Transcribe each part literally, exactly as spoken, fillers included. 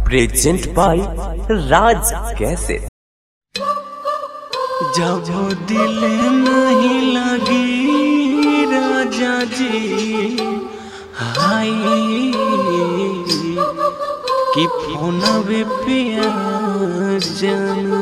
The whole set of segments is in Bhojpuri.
प्रेजेंट बाय राज कैसे। जब दिल नहीं लगी राजा जी हाय कि फोनवे पे आ जाना।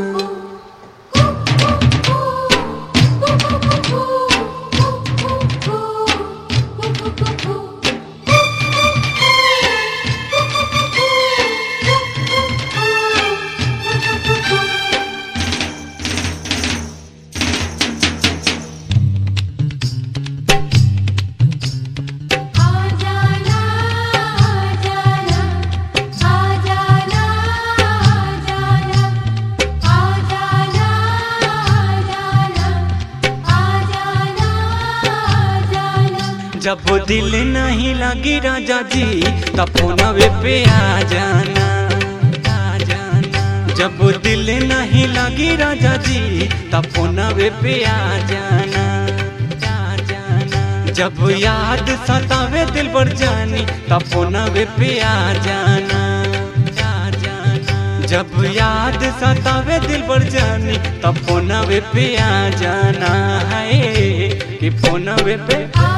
जब दिल नहीं लगी राजा जी तब फोनवे पे आ जाना, आ जाना। जब दिल नहीं लगी राजा जी तब फोनवे पे आ जाना, आ जाना। जब याद सतावे दिल भर जानी तब फोनवे पे आ जाना, आ जाना। जब याद सतावे दिल भर जानी तब फोनवे पे आ जाना है कि फोनवे पे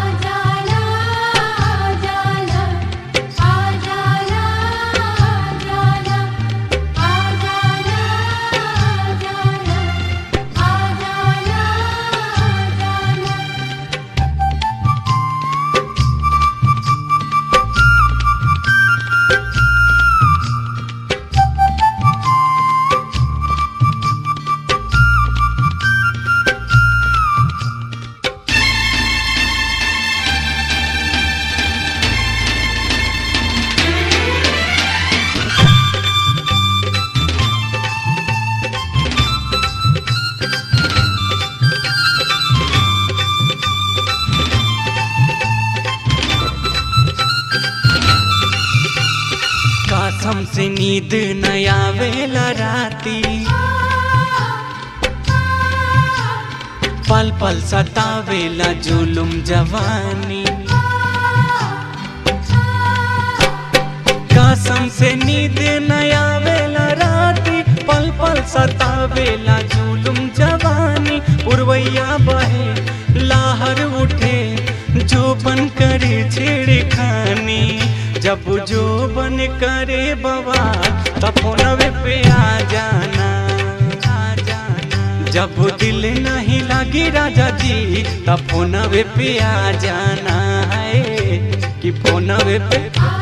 हमसे नींद न आवेला राती, पल पल सतावेला जुलुम जवानी। कसम से नींद न आवेला राती, पल पल सतावेला जुलुम जवानी। पुरवैया बहे लहर उठे जो बन करे छेड़खानी। जब जो बन करे बवाल तब फोनवे पे आ जाना, आ जाना। जब दिल नहीं लगी राजा जी तब फोनवे पे आ जाना है कि फोनवे पे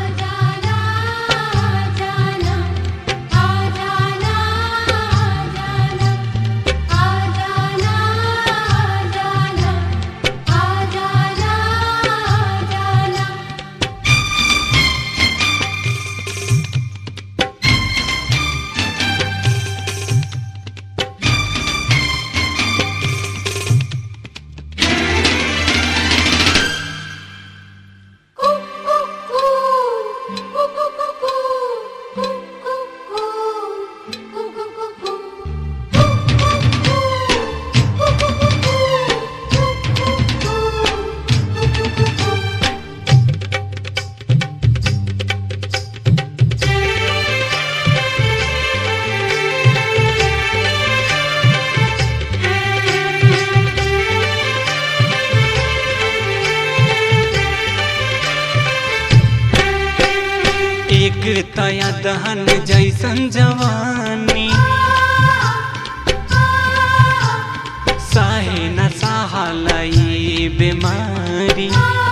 एक तया दहन जैसन जवानी, साहे न सहालाई बीमारी।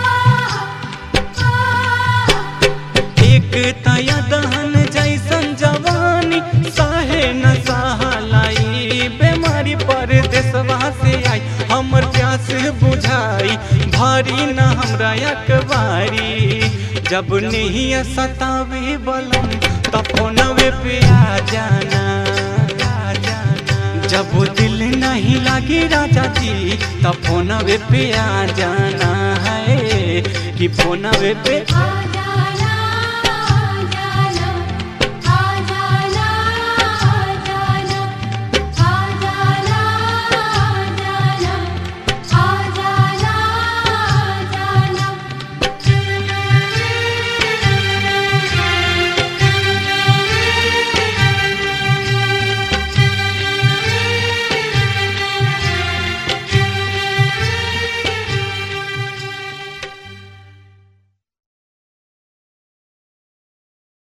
एक तया दहन जैसन जवानी, साहे न सहालाई बीमारी। परदेसवा से आई हमर प्यास बुझाई, भारी न हमरा अखबारी। जब नहीं सतावे बलम तब फोनवे पे आ जाना, आ जाना। जब दिल नहीं लगी राजा जी तब फोनवे पे आ जाना है कि फोनवे पे